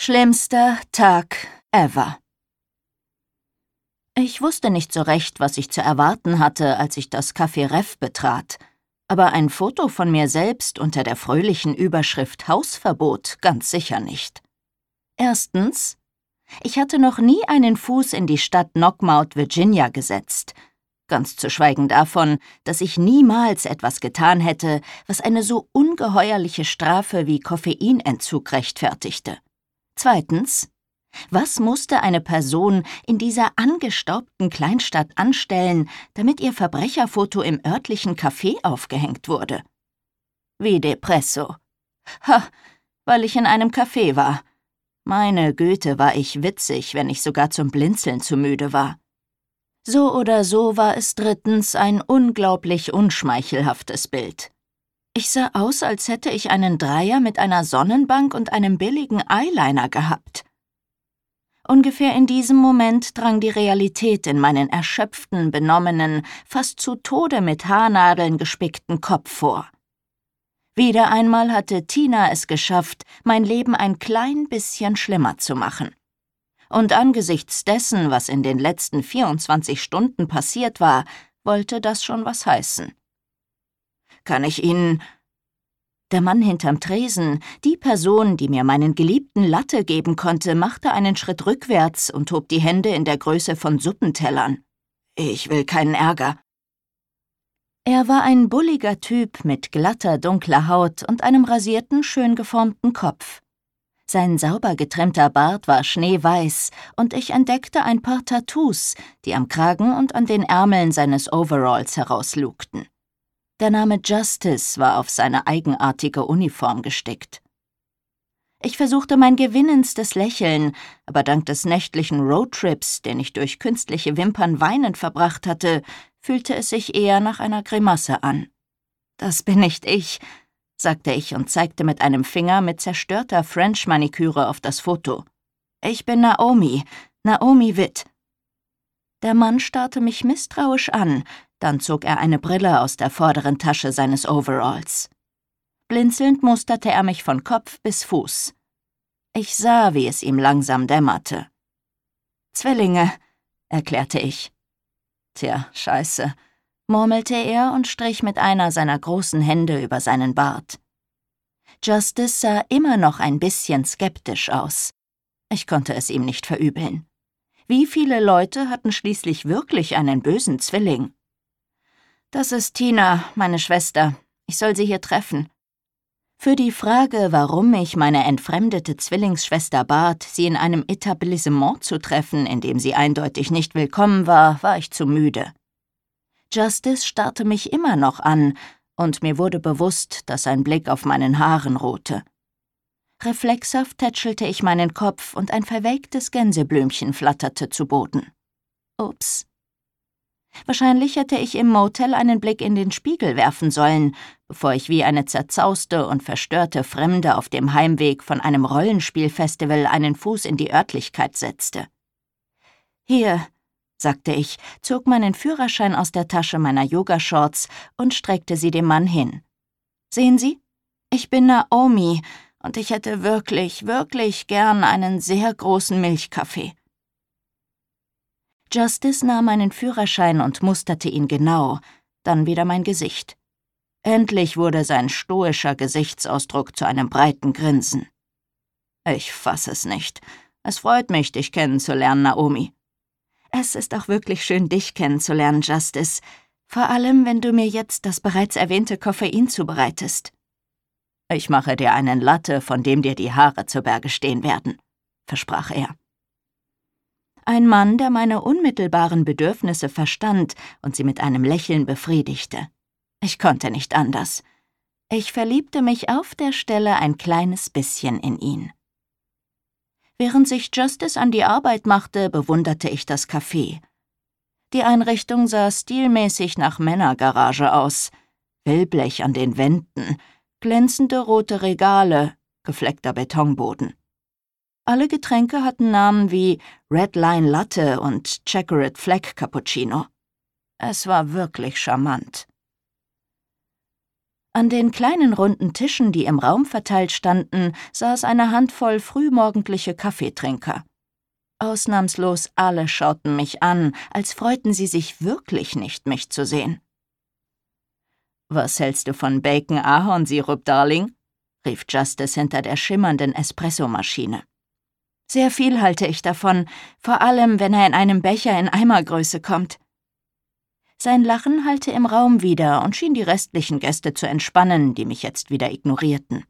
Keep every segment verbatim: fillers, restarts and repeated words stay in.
Schlimmster Tag ever. Ich wusste nicht so recht, was ich zu erwarten hatte, als ich das Café Ref betrat, aber ein Foto von mir selbst unter der fröhlichen Überschrift Hausverbot ganz sicher nicht. Erstens, ich hatte noch nie einen Fuß in die Stadt Knockmount, Virginia gesetzt, ganz zu schweigen davon, dass ich niemals etwas getan hätte, was eine so ungeheuerliche Strafe wie Koffeinentzug rechtfertigte. Zweitens, was musste eine Person in dieser angestaubten Kleinstadt anstellen, damit ihr Verbrecherfoto im örtlichen Café aufgehängt wurde? Wie Depresso. Ha, weil ich in einem Café war. Meine Güte, war ich witzig, wenn ich sogar zum Blinzeln zu müde war. So oder so war es drittens ein unglaublich unschmeichelhaftes Bild. Ich sah aus, als hätte ich einen Dreier mit einer Sonnenbank und einem billigen Eyeliner gehabt. Ungefähr in diesem Moment drang die Realität in meinen erschöpften, benommenen, fast zu Tode mit Haarnadeln gespickten Kopf vor. Wieder einmal hatte Tina es geschafft, mein Leben ein klein bisschen schlimmer zu machen. Und angesichts dessen, was in den letzten vierundzwanzig Stunden passiert war, wollte das schon was heißen. »Kann ich Ihnen...« Der Mann hinterm Tresen, die Person, die mir meinen geliebten Latte geben konnte, machte einen Schritt rückwärts und hob die Hände in der Größe von Suppentellern. »Ich will keinen Ärger.« Er war ein bulliger Typ mit glatter, dunkler Haut und einem rasierten, schön geformten Kopf. Sein sauber getrimmter Bart war schneeweiß, und ich entdeckte ein paar Tattoos, die am Kragen und an den Ärmeln seines Overalls herauslugten. Der Name Justice war auf seine eigenartige Uniform gestickt. Ich versuchte mein gewinnendstes Lächeln, aber dank des nächtlichen Roadtrips, den ich durch künstliche Wimpern weinend verbracht hatte, fühlte es sich eher nach einer Grimasse an. »Das bin nicht ich«, sagte ich und zeigte mit einem Finger mit zerstörter French-Maniküre auf das Foto. »Ich bin Naomi, Naomi Witt.« Der Mann starrte mich misstrauisch an, dann zog er eine Brille aus der vorderen Tasche seines Overalls. Blinzelnd musterte er mich von Kopf bis Fuß. Ich sah, wie es ihm langsam dämmerte. »Zwillinge«, erklärte ich. »Tja, scheiße«, murmelte er und strich mit einer seiner großen Hände über seinen Bart. Justice sah immer noch ein bisschen skeptisch aus. Ich konnte es ihm nicht verübeln. Wie viele Leute hatten schließlich wirklich einen bösen Zwilling? »Das ist Tina, meine Schwester. Ich soll sie hier treffen.« Für die Frage, warum ich meine entfremdete Zwillingsschwester bat, sie in einem Etablissement zu treffen, in dem sie eindeutig nicht willkommen war, war ich zu müde. Justice starrte mich immer noch an, und mir wurde bewusst, dass sein Blick auf meinen Haaren ruhte. Reflexhaft tätschelte ich meinen Kopf, und ein verwelktes Gänseblümchen flatterte zu Boden. Ups. Wahrscheinlich hätte ich im Motel einen Blick in den Spiegel werfen sollen, bevor ich wie eine zerzauste und verstörte Fremde auf dem Heimweg von einem Rollenspielfestival einen Fuß in die Örtlichkeit setzte. »Hier«, sagte ich, zog meinen Führerschein aus der Tasche meiner Yogashorts und streckte sie dem Mann hin. »Sehen Sie? Ich bin Naomi, und ich hätte wirklich, wirklich gern einen sehr großen Milchkaffee.« Justice nahm meinen Führerschein und musterte ihn genau, dann wieder mein Gesicht. Endlich wurde sein stoischer Gesichtsausdruck zu einem breiten Grinsen. »Ich fass es nicht. Es freut mich, dich kennenzulernen, Naomi.« »Es ist auch wirklich schön, dich kennenzulernen, Justice. Vor allem, wenn du mir jetzt das bereits erwähnte Koffein zubereitest.« »Ich mache dir einen Latte, von dem dir die Haare zu Berge stehen werden«, versprach er. Ein Mann, der meine unmittelbaren Bedürfnisse verstand und sie mit einem Lächeln befriedigte. Ich konnte nicht anders. Ich verliebte mich auf der Stelle ein kleines bisschen in ihn. Während sich Justice an die Arbeit machte, bewunderte ich das Café. Die Einrichtung sah stilmäßig nach Männergarage aus. Wellblech an den Wänden, glänzende rote Regale, gefleckter Betonboden. Alle Getränke hatten Namen wie Red Line Latte und Checkered Flag Cappuccino. Es war wirklich charmant. An den kleinen runden Tischen, die im Raum verteilt standen, saß eine Handvoll frühmorgendliche Kaffeetrinker. Ausnahmslos alle schauten mich an, als freuten sie sich wirklich nicht, mich zu sehen. »Was hältst du von Bacon-Ahornsirup, Darling?« rief Justice hinter der schimmernden Espressomaschine. »Sehr viel halte ich davon, vor allem, wenn er in einem Becher in Eimergröße kommt.« Sein Lachen hallte im Raum wieder und schien die restlichen Gäste zu entspannen, die mich jetzt wieder ignorierten.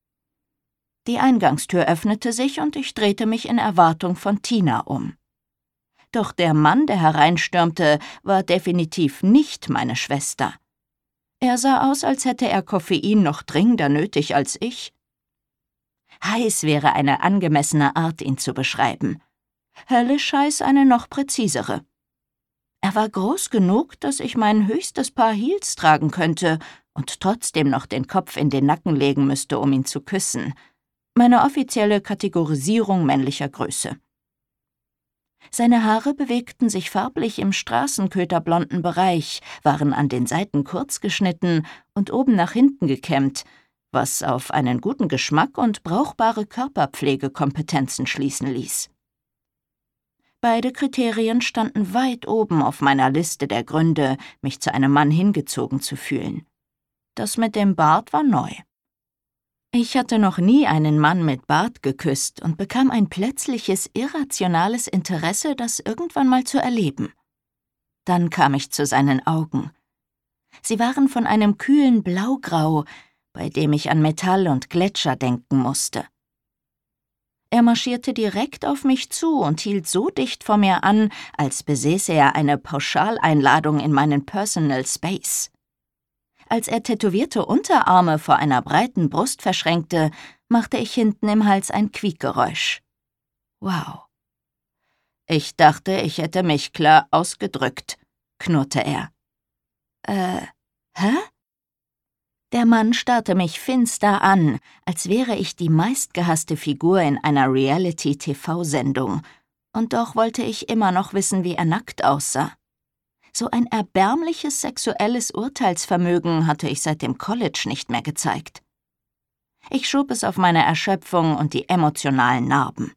Die Eingangstür öffnete sich und ich drehte mich in Erwartung von Tina um. Doch der Mann, der hereinstürmte, war definitiv nicht meine Schwester. Er sah aus, als hätte er Koffein noch dringender nötig als ich. Heiß wäre eine angemessene Art, ihn zu beschreiben. Höllisch heiß eine noch präzisere. Er war groß genug, dass ich mein höchstes Paar Heels tragen könnte und trotzdem noch den Kopf in den Nacken legen müsste, um ihn zu küssen. Meine offizielle Kategorisierung männlicher Größe. Seine Haare bewegten sich farblich im straßenköterblonden Bereich, waren an den Seiten kurz geschnitten und oben nach hinten gekämmt, was auf einen guten Geschmack und brauchbare Körperpflegekompetenzen schließen ließ. Beide Kriterien standen weit oben auf meiner Liste der Gründe, mich zu einem Mann hingezogen zu fühlen. Das mit dem Bart war neu. Ich hatte noch nie einen Mann mit Bart geküsst und bekam ein plötzliches, irrationales Interesse, das irgendwann mal zu erleben. Dann kam ich zu seinen Augen. Sie waren von einem kühlen Blaugrau, bei dem ich an Metall und Gletscher denken musste. Er marschierte direkt auf mich zu und hielt so dicht vor mir an, als besäße er eine Pauschaleinladung in meinen Personal Space. Als er tätowierte Unterarme vor einer breiten Brust verschränkte, machte ich hinten im Hals ein Quiekgeräusch. Wow. Ich dachte, ich hätte mich klar ausgedrückt, knurrte er. Äh, hä? Der Mann starrte mich finster an, als wäre ich die meistgehasste Figur in einer Reality-T V-Sendung, und doch wollte ich immer noch wissen, wie er nackt aussah. So ein erbärmliches sexuelles Urteilsvermögen hatte ich seit dem College nicht mehr gezeigt. Ich schob es auf meine Erschöpfung und die emotionalen Narben.